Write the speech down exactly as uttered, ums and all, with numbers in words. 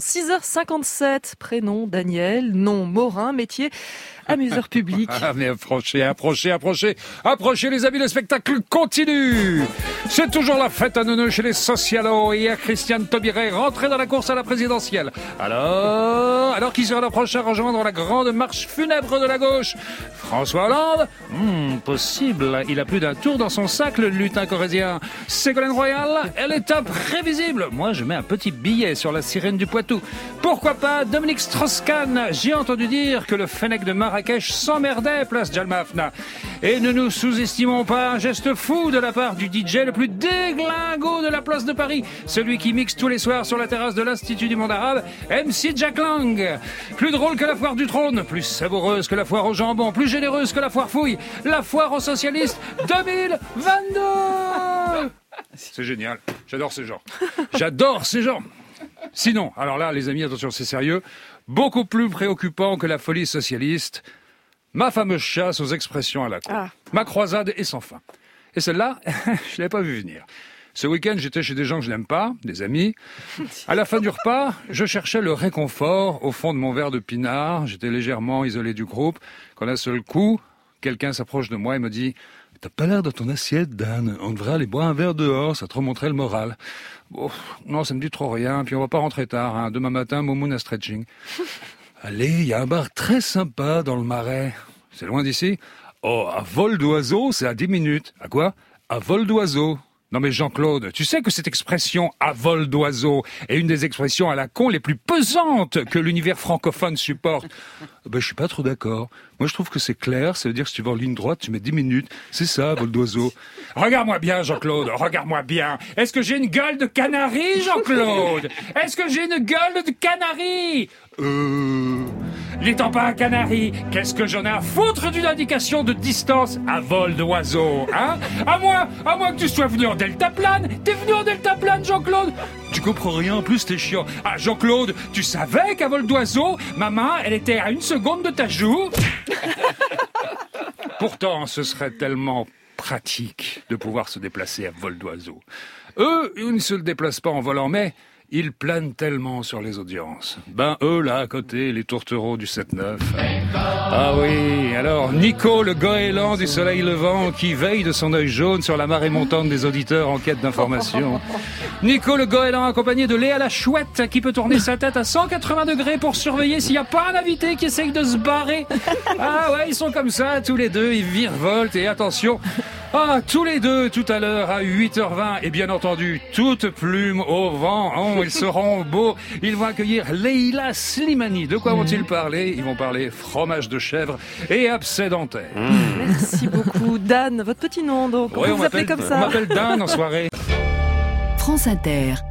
six heures cinquante-sept. Prénom Daniel, nom Morin, métier amuseur public. Ah mais approchez, approchez, approchez, approchez les amis, le spectacle continue. C'est toujours la fête à Neuneu chez les Socialos. Et hier, Christiane Taubira rentrée dans la course à la présidentielle. Alors, alors qui sera le prochain à rejoindre la grande marche funèbre de la gauche? François Hollande? Hmm, possible, il a plus d'un tour dans son sac, le lutin corrézien. Ségolène Royal? Elle est imprévisible. Moi, je mets un petit billet sur la sirène du Poitou. Pourquoi pas Dominique Strauss-Kahn? J'ai entendu dire que le Fennec de Marrakech s'emmerdait, place Jalmafna. Et ne nous sous-estimons pas un geste fou de la part du D J le plus déglingo de la place de Paris, celui qui mixe tous les soirs sur la terrasse de l'Institut du monde arabe, M C Jack Lang. Plus drôle que la foire du trône, plus savoureuse que la foire au jambon, plus généreuse que la foire fouille, la foire aux socialistes deux mille vingt-deux. C'est génial, j'adore ces gens. J'adore ces gens. Sinon, alors là, les amis, attention, c'est sérieux, beaucoup plus préoccupant que la folie socialiste, ma fameuse chasse aux expressions à la con. Ah. Ma croisade est sans fin. Et celle-là, je l'avais pas vu venir. Ce week-end, j'étais chez des gens que je n'aime pas, des amis. À la fin du repas, je cherchais le réconfort au fond de mon verre de pinard. J'étais légèrement isolé du groupe. Quand d'un seul coup, quelqu'un s'approche de moi et me dit « T'as pas l'air de ton assiette, Dan. On devrait aller boire un verre dehors, ça te remonterait le moral. » Bon, non, ça me dit trop rien. Puis on va pas rentrer tard. Hein. Demain matin, Momoun à stretching. Allez, il y a un bar très sympa dans le Marais. C'est loin d'ici? Oh, à vol d'oiseau, c'est à dix minutes. À quoi? À vol d'oiseau. Non mais Jean-Claude, tu sais que cette expression « à vol d'oiseau » est une des expressions à la con les plus pesantes que l'univers francophone supporte. Ben, je suis pas trop d'accord. Moi, je trouve que c'est clair, ça veut dire que si tu vas en ligne droite, tu mets dix minutes. C'est ça, vol d'oiseau. Regarde-moi bien, Jean-Claude, regarde-moi bien. Est-ce que j'ai une gueule de canari, Jean-Claude? Est-ce que j'ai une gueule de canari? Euh... N'étant pas un canari, qu'est-ce que j'en ai à foutre d'une indication de distance à vol d'oiseau, hein? À moi, à moi que tu sois venu en deltaplane. T'es venu en deltaplane, Jean-Claude? Tu comprends rien, en plus t'es chiant. Ah, Jean-Claude, tu savais qu'à vol d'oiseau, ma main, elle était à une seconde de ta joue? Pourtant, ce serait tellement pratique de pouvoir se déplacer à vol d'oiseau. Eux, ils ne se déplacent pas en volant, mais ils planent tellement sur les audiences. Ben eux, là, à côté, les tourtereaux du sept neuf. Ah oui, alors, Nico, le goéland du soleil levant, qui veille de son œil jaune sur la marée montante des auditeurs en quête d'information. Nico, le goéland, accompagné de Léa la chouette, qui peut tourner sa tête à cent quatre-vingts degrés pour surveiller s'il n'y a pas un invité qui essaye de se barrer. Ah ouais, ils sont comme ça, tous les deux, ils virevoltent, et attention... Ah, tous les deux, tout à l'heure, à huit heures vingt, et bien entendu, toutes plumes au vent, oh, ils seront beaux, ils vont accueillir Leila Slimani. De quoi vont-ils parler? Ils vont parler fromage de chèvre et abcès dentaire. Mmh. Merci beaucoup, Dan, votre petit nom, donc, ouais, on vous appelez comme ça. On m'appelle Dan en soirée. France Inter.